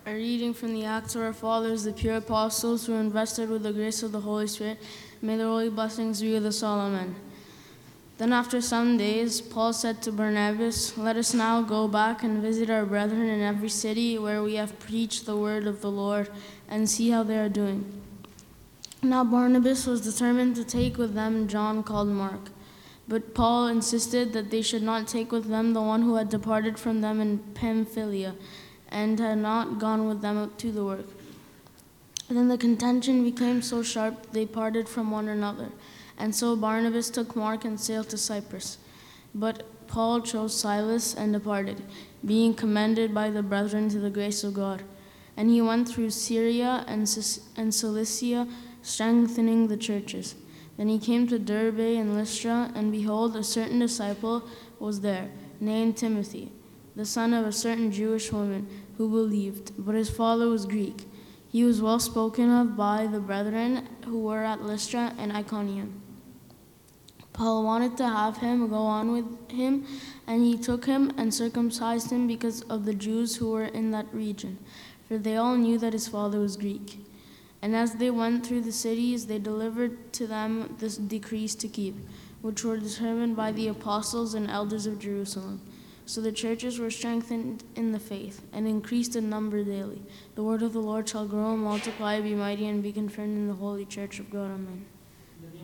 A reading from the Acts of our Fathers, the pure apostles who were invested with the grace of the Holy Spirit. May the holy blessings be with us all. Amen. Then after some days, Paul said to Barnabas, "Let us now go back and visit our brethren in every city where we have preached the word of the Lord, and see how they are doing." Now Barnabas was determined to take with them John called Mark. But Paul insisted that they should not take with them the one who had departed from them in Pamphylia, and had not gone with them to the work. Then the contention became so sharp they parted from one another. And so Barnabas took Mark and sailed to Cyprus. But Paul chose Silas and departed, being commended by the brethren to the grace of God. And he went through Syria and Cilicia, strengthening the churches. Then he came to Derbe and Lystra, and behold, a certain disciple was there, named Timothy, the son of a certain Jewish woman, who believed, but his father was Greek. He was well spoken of by the brethren who were at Lystra and Iconium. Paul wanted to have him go on with him, and he took him and circumcised him because of the Jews who were in that region, for they all knew that his father was Greek. And as they went through the cities, they delivered to them the decrees to keep, which were determined by the apostles and elders of Jerusalem. So the churches were strengthened in the faith, and increased in number daily. The word of the Lord shall grow and multiply, be mighty, and be confirmed in the holy church of God. Amen.